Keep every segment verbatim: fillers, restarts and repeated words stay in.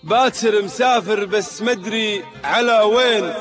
باكر مسافر بس مدري على وين.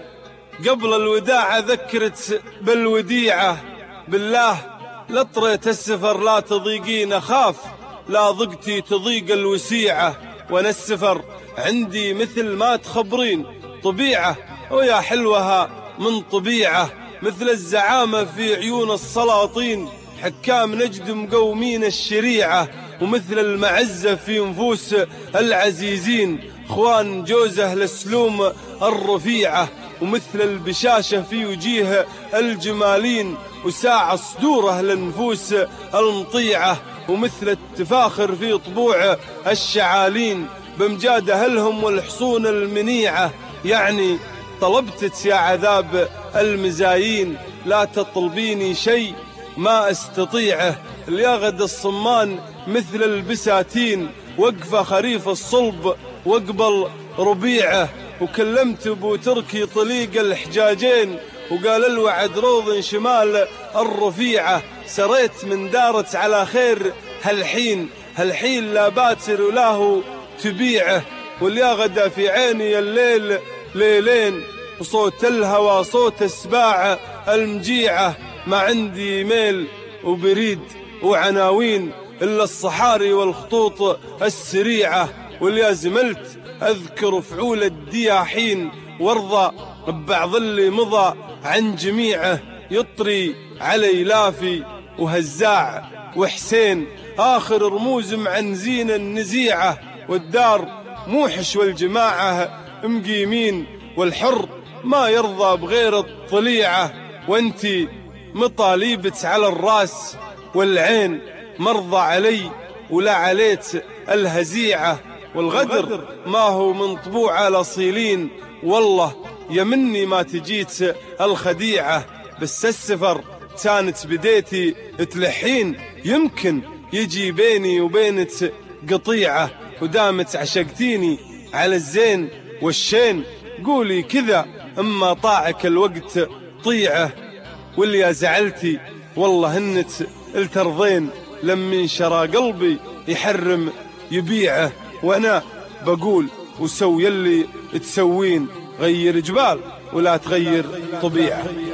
قبل الوداع ذكرت بالوديعة، بالله لطريت السفر لا تضيقين، أخاف لا ضقتي تضيق الوسيعة. وانا السفر عندي مثل ما تخبرين طبيعة، ويا حلوها من طبيعة، مثل الزعامة في عيون السلاطين، حكام نجد مقومين الشريعة، ومثل المعزة في نفوس العزيزين، اخوان جوزه لسلوم الرفيعة، ومثل البشاشة في وجيه الجمالين، وساع صدوره للنفوس المطيعة، ومثل التفاخر في طبوع الشعالين، بمجاد أهلهم والحصون المنيعة. يعني طلبتك يا عذاب المزايين، لا تطلبيني شيء ما استطيعه. اليغد الصمان مثل البساتين، وقفة خريف الصلب وقبل ربيعه، وكلمت ابو تركي طليق الحجاجين، وقال الوعد روض شمال الرفيعة. سريت من دارت على خير هالحين، هالحين لا باتر وله تبيعه، واليغدا في عيني الليل ليلين، وصوت الهوى صوت السباع المجيعة. ما عندي ميل وبريد وعناوين إلا الصحاري والخطوط السريعة، واليا زملت أذكر فعول الدياحين، وارضى ببعض اللي مضى عن جميعه. يطري علي لافي وهزاع وحسين، آخر رموز معنزين النزيعة، والدار موحش والجماعة مقيمين، والحر ما يرضى بغير الطليعة. وانتي مطاليبت على الراس والعين، مرضى علي ولا عليت الهزيعة، والغدر ما هو من طبوع الأصيلين، والله يمني ما تجيت الخديعة. بس السفر كانت بديتي تلحين، يمكن يجي بيني وبينك قطيعة، ودامت عشقتيني على الزين والشين، قولي كذا اما طاعك الوقت طيعه. واللي زعلتي والله انك الترضين، لمن شرى قلبي يحرم يبيعه، وانا بقول وسوي اللي تسوين، غير جبال ولا تغير طبيعه.